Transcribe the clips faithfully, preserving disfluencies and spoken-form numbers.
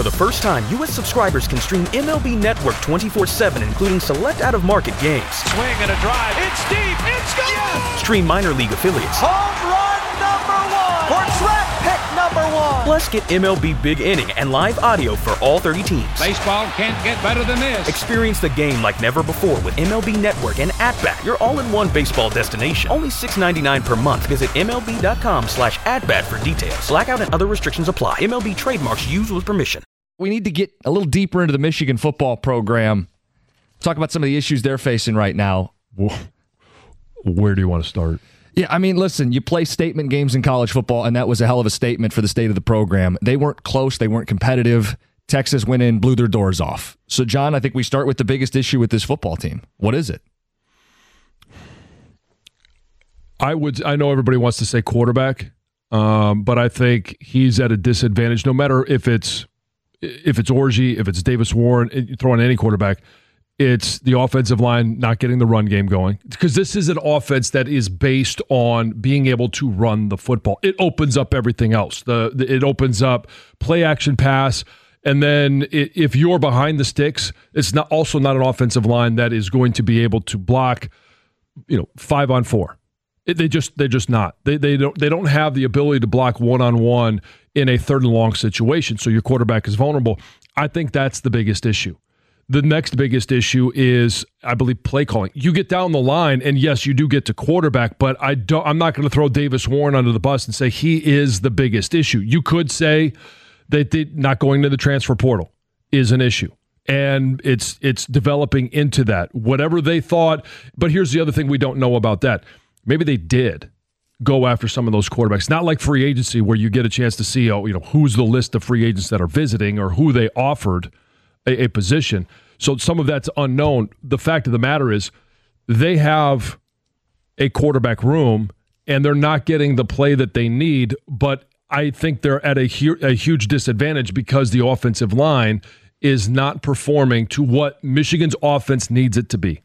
For the first time, U S subscribers can stream M L B Network twenty-four seven, including select out-of-market games. Swing and a drive. It's deep. It's gone. Yes! Stream minor league affiliates. Home run number one. Or draft pick number one. Plus, get M L B Big Inning and live audio for all thirty teams. Baseball can't get better than this. Experience the game like never before with M L B Network and At-Bat, your all-in-one baseball destination. Only six dollars and ninety-nine cents per month. Visit M L B dot com slash at-bat for details. Blackout and other restrictions apply. M L B trademarks used with permission. We need to get a little deeper into the Michigan football program. Talk about some of the issues they're facing right now. Where do you want to start? Yeah, I mean, listen, you play statement games in college football, and that was a hell of a statement for the state of the program. They weren't close. They weren't competitive. Texas went in, blew their doors off. So, John, I think we start with the biggest issue with this football team. What is it? I would. I know everybody wants to say quarterback, um, but I think he's at a disadvantage. No matter if it's if it's Orji, if it's Davis Warren, you throw in any quarterback, it's the offensive line not getting the run game going. Because this is an offense that is based on being able to run the football. It opens up everything else. The, the it opens up play action pass. And then if you're behind the sticks, it's not also not an offensive line that is going to be able to block, you know, five on four. It, they just they're just not. They they don't they don't have the ability to block one on one in a third and long situation. So your quarterback is vulnerable. I think that's the biggest issue. The next biggest issue is, I believe, play calling. You get down the line, and yes, you do get to quarterback, but I don't. I'm not going to throw Davis Warren under the bus and say he is the biggest issue. You could say that they, not going to the transfer portal is an issue, and it's it's developing into that. Whatever they thought, but here's the other thing we don't know about that. Maybe they did go after some of those quarterbacks. Not like free agency where you get a chance to see, oh, you know, who's the list of free agents that are visiting or who they offered a, a position. So some of that's unknown. The fact of the matter is they have a quarterback room and they're not getting the play that they need, but I think they're at a, hu- a huge disadvantage because the offensive line is not performing to what Michigan's offense needs it to be.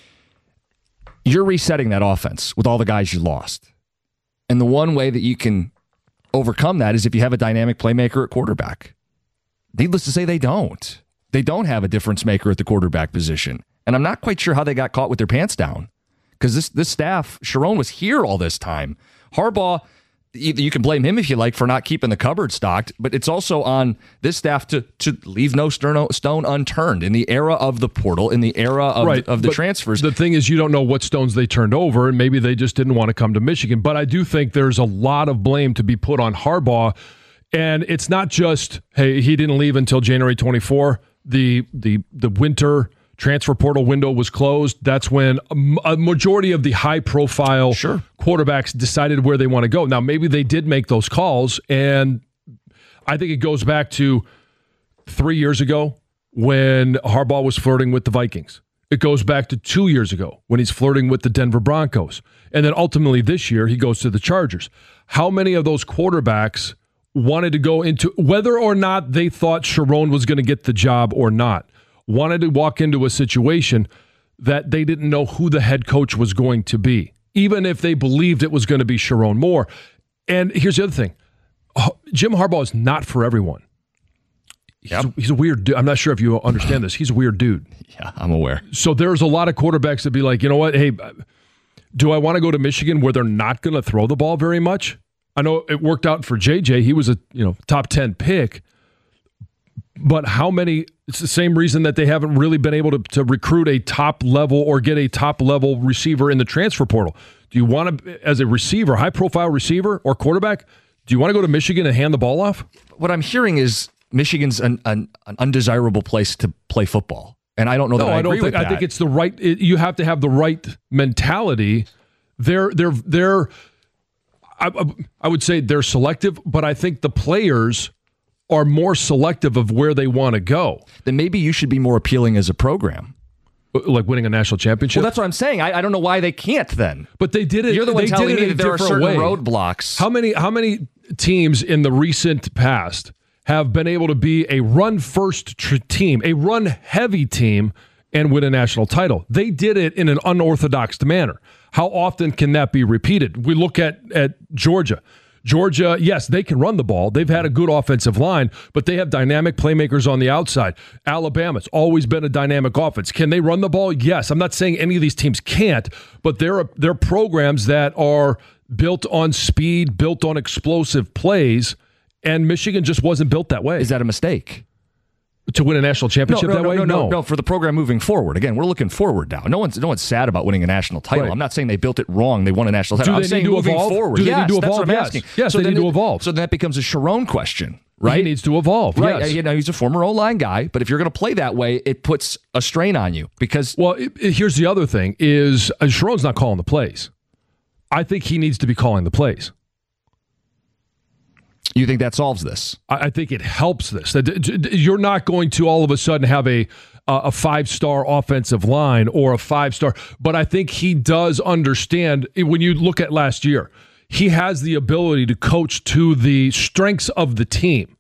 You're resetting that offense with all the guys you lost. And the one way that you can overcome that is if you have a dynamic playmaker at quarterback. Needless to say, they don't. They don't have a difference maker at the quarterback position. And I'm not quite sure how they got caught with their pants down. Because this this staff, Sharon was here all this time. Harbaugh, you, you can blame him if you like for not keeping the cupboard stocked, but it's also on this staff to to leave no stone unturned in the era of the portal, in the era of, right, of the but transfers. The thing is, you don't know what stones they turned over, and maybe they just didn't want to come to Michigan. But I do think there's a lot of blame to be put on Harbaugh, and it's not just, hey, he didn't leave until January twenty-fourth. The the the winter transfer portal window was closed. That's when a majority of the high-profile sure. quarterbacks decided where they want to go. Now, maybe they did make those calls, and I think it goes back to three years ago when Harbaugh was flirting with the Vikings. It goes back to two years ago when he's flirting with the Denver Broncos. And then ultimately this year, he goes to the Chargers. How many of those quarterbacks wanted to go into, whether or not they thought Sharon was going to get the job or not, wanted to walk into a situation that they didn't know who the head coach was going to be, even if they believed it was going to be Sharon Moore. And here's the other thing. Jim Harbaugh is not for everyone. He's, yep. he's a weird dude. I'm not sure if you understand this. He's a weird dude. Yeah, I'm aware. So there's a lot of quarterbacks that be like, you know what? Hey, do I want to go to Michigan where they're not going to throw the ball very much? I know it worked out for J J. He was a you know top ten pick. But how many, it's the same reason that they haven't really been able to, to recruit a top level or get a top level receiver in the transfer portal. Do you want to, as a receiver, high profile receiver or quarterback, do you want to go to Michigan and hand the ball off? What I'm hearing is Michigan's an, an, an undesirable place to play football. And I don't know that no, I, I agree don't think, with that. I think it's the right, it, you have to have the right mentality. They're, they're, they're, I, I would say they're selective, but I think the players are more selective of where they want to go. Then maybe you should be more appealing as a program. Like winning a national championship? Well, that's what I'm saying. I, I don't know why they can't then. But they did it. You're the one they telling did it me that there are certain way. roadblocks. How many, how many teams in the recent past have been able to be a run-first tr- team, a run-heavy team, and win a national title? They did it in an unorthodox manner. How often can that be repeated? We look at, at Georgia. Georgia, yes, they can run the ball. They've had a good offensive line, but they have dynamic playmakers on the outside. Alabama's always been a dynamic offense. Can they run the ball? Yes. I'm not saying any of these teams can't, but there are, there are programs that are built on speed, built on explosive plays, and Michigan just wasn't built that way. Is that a mistake? To win a national championship no, no, that no, way? No, no, no, no. For the program moving forward. Again, we're looking forward now. No one's no one's sad about winning a national title. Right. I'm not saying they built it wrong. They won a national title. Do I'm they saying need to moving evolve? forward. Do they yes, need to that's evolve? what I'm Yes. asking. Yes, so they need to it, evolve. So that becomes a Sharon question, right? He needs to evolve, right? yes. You know, he's a former O-line guy, but if you're going to play that way, it puts a strain on you because. Well, it, it, here's the other thing: is uh, Sharon's not calling the plays. I think he needs to be calling the plays. You think that solves this? I, I think it helps this. That you're not going to all of a sudden have a a five-star offensive line or a five-star, but I think he does understand when you look at last year, he has the ability to coach to the strengths of the team.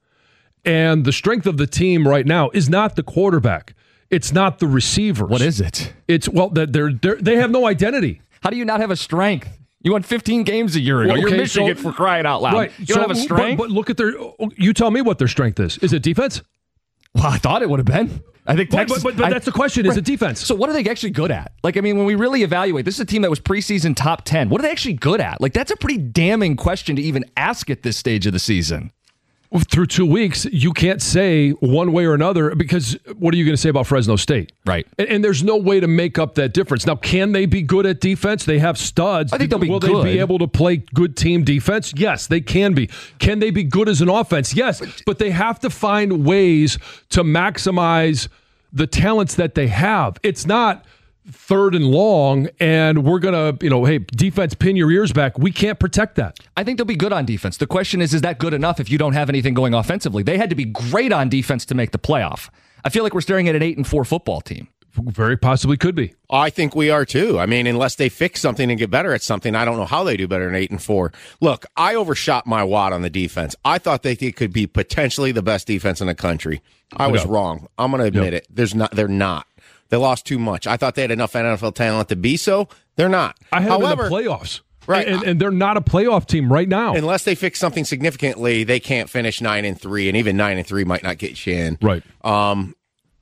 And the strength of the team right now is not the quarterback. It's not the receivers. What is it? It's, well, they're, they're, they have no identity. How do you not have a strength? You won fifteen games a year ago. Well, okay, You're Michigan so, for crying out loud. Right. You so, don't have a strength? But, but look at their, you tell me what their strength is. Is it defense? Well, I thought it would have been. I think Texas. But, but, but I, that's the question, is right. it defense? So what are they actually good at? Like, I mean, when we really evaluate, this is a team that was preseason top ten. What are they actually good at? Like, that's a pretty damning question to even ask at this stage of the season. Through two weeks, you can't say one way or another because what are you going to say about Fresno State? Right. And, and there's no way to make up that difference. Now, can they be good at defense? They have studs. I think they'll be Will good. Will they be able to play good team defense? Yes, they can be. Can they be good as an offense? Yes, but they have to find ways to maximize the talents that they have. It's not third and long, and we're going to, you know, hey, defense, pin your ears back. We can't protect that. I think they'll be good on defense. The question is, is that good enough if you don't have anything going offensively? They had to be great on defense to make the playoff. I feel like we're staring at an eight and four football team. Very possibly could be. I think we are too. I mean, unless they fix something and get better at something, I don't know how they do better than eight and four. Look, I overshot my watt on the defense. I thought they could be potentially the best defense in the country. I was Yep. wrong. I'm going to admit Yep. it. There's not. They're not. They lost too much. I thought they had enough N F L talent to be so. They're not. I have However, them in the playoffs. Right. And, and they're not a playoff team right now. unless they fix something significantly, they can't finish nine and three, and even nine and three might not get you in. Right. Um,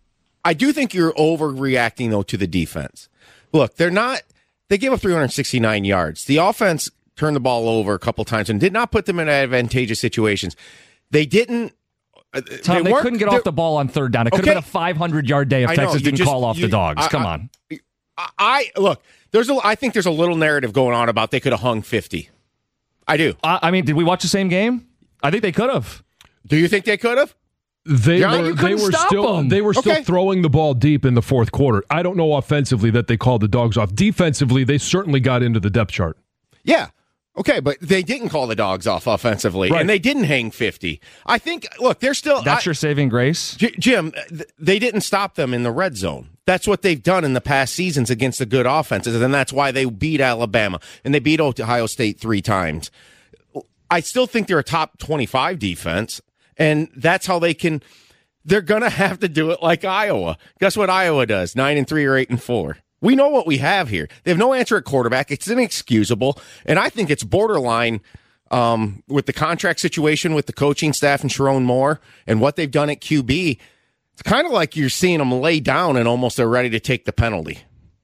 I do think you're overreacting though to the defense. Look, they're not. They gave up three hundred sixty-nine yards. The offense turned the ball over a couple times and did not put them in advantageous situations. They didn't. Tom, they, they couldn't get off the ball on third down. It could okay. have been a five hundred yard day if I know, Texas you didn't just- call off you- the dogs. I- Come I- on. I, I look. There's a. I think there's a little narrative going on about they could have hung fifty. I do. I, I mean, did we watch the same game? I think they could have. Do you think they could have? They John, were you they couldn't were stop still them. they were still Okay. throwing the ball deep in the fourth quarter. I don't know offensively that they called the dogs off. Defensively, they certainly got into the depth chart. Yeah. Okay, but they didn't call the dogs off offensively, Right. and they didn't hang fifty. I think. Look, they're still. That's I, your saving grace? J- Jim, th- they didn't stop them in the red zone. That's what they've done in the past seasons against the good offenses, and that's why they beat Alabama and they beat Ohio State three times. I still think they're a top twenty-five defense, and that's how they can. They're gonna have to do it like Iowa. Guess what Iowa does? Nine and three or eight and four. We know what we have here. They have no answer at quarterback. It's inexcusable, and I think it's borderline. Um, with the contract situation with the coaching staff and Sharon Moore and what they've done at Q B, it's kind of like you're seeing them lay down and almost they're ready to take the penalty.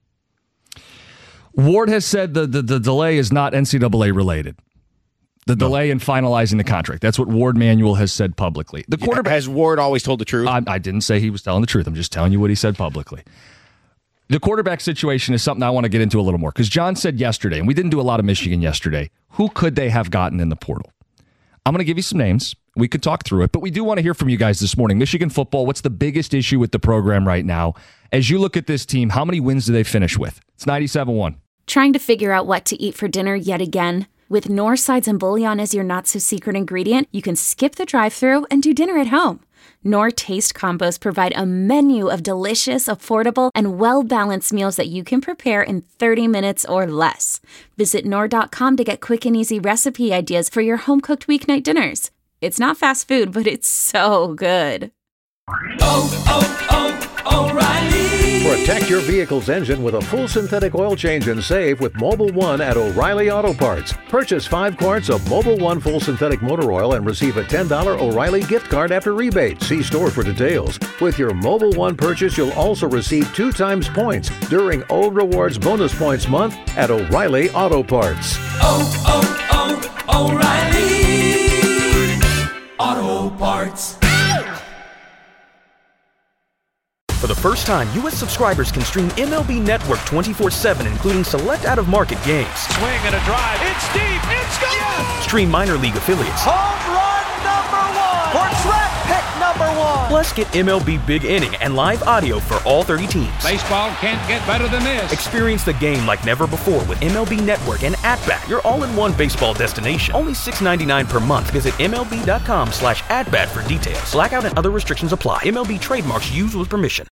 Ward has said the, the, the delay is not N C double A related. The delay in finalizing the contract. That's what Ward Manuel has said publicly. The quarterback Has Ward always told the truth? I, I didn't say he was telling the truth. I'm just telling you what he said publicly. The quarterback situation is something I want to get into a little more because John said yesterday, and we didn't do a lot of Michigan yesterday, who could they have gotten in the portal? I'm going to give you some names. We could talk through it, but we do want to hear from you guys this morning. Michigan football, what's the biggest issue with the program right now? As you look at this team, how many wins do they finish with? It's ninety-seven one. Trying to figure out what to eat for dinner yet again? With Knorr Sides and Bouillon as your not-so-secret ingredient, you can skip the drive-thru and do dinner at home. Knorr Taste Combos provide a menu of delicious, affordable, and well-balanced meals that you can prepare in thirty minutes or less. Visit Knorr dot com to get quick and easy recipe ideas for your home-cooked weeknight dinners. It's not fast food, but it's so good. Oh, oh, oh, O'Reilly. Protect your vehicle's engine with a full synthetic oil change and save with Mobil one at O'Reilly Auto Parts. Purchase five quarts of Mobil one full synthetic motor oil and receive a ten dollars O'Reilly gift card after rebate. See store for details. With your Mobil one purchase, you'll also receive two times points during O Rewards Bonus Points Month at O'Reilly Auto Parts. Oh, oh, oh, O'Reilly Auto Parts. For the first time, U S subscribers can stream M L B Network twenty-four seven, including select out-of-market games. Swing and a drive. It's deep. It's gone. Yes. Stream minor league affiliates. Home run number one. Or draft pick number one. Plus, get M L B Big Inning and live audio for all thirty teams. Baseball can't get better than this. Experience the game like never before with M L B Network and At-Bat, your all-in-one baseball destination. Only six dollars and ninety-nine cents per month. Visit MLB.com slash at-bat for details. Blackout and other restrictions apply. M L B trademarks used with permission.